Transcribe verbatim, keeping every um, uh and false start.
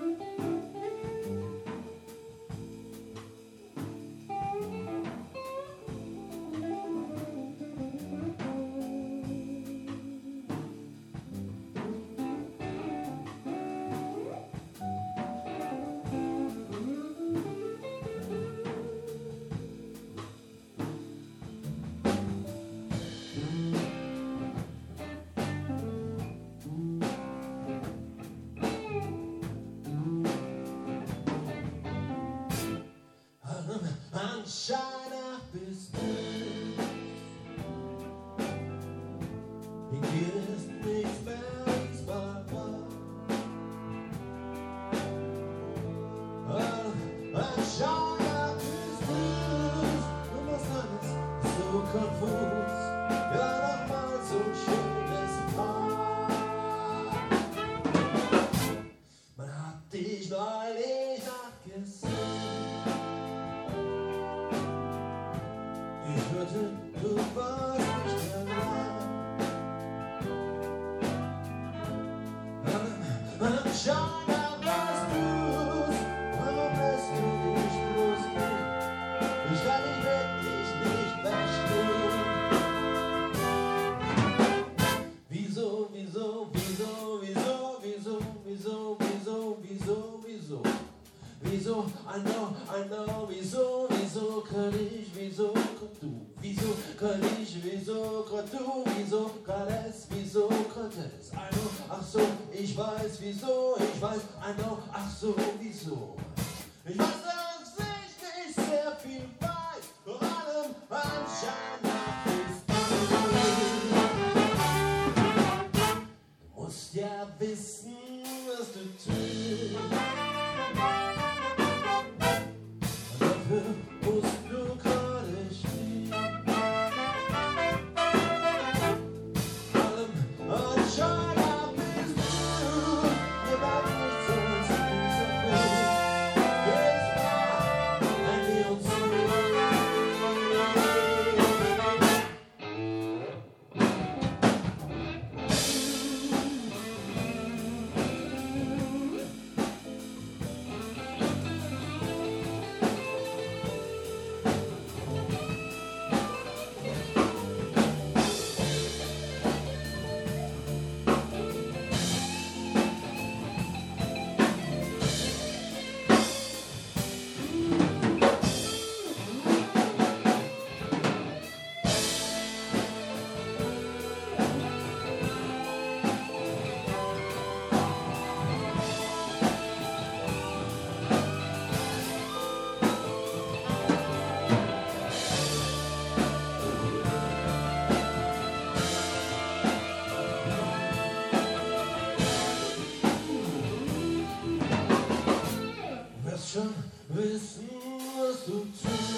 Anschein nach bist du. Hier ist nichts mehr, wie's mal war. Anschein nach bist du. Du machst alles so konfus. Ja, nochmal so ein schönes Paar. Man hat dich neulich nachgesehen. Ich hörte, du warst nicht allein. Anscheinend warst du's, warum lässt du dich bloß gehen? Ich kann dich wirklich nicht verstehen. Wieso, wieso, wieso, wieso, wieso, wieso, wieso, wieso, wieso? Wieso, I know, I know, wieso, wieso kann ich, wieso grad du, wieso kann ich, wieso grad du, wieso grad es, wieso grad es, I know, ach so, ich weiß, wieso, ich weiß, I know, ach so, wieso. Ich weiß, dass ich nicht sehr viel weiß, vor allem anscheinend bist du. Du musst ja wissen, was du tust. Dafür musst du gerade stehen. Allem anscheinend bist du. Mir bleibt nichts als dieser Bild. Jedes Mal, wenn wir uns sehen. Schon wissen, was du tust.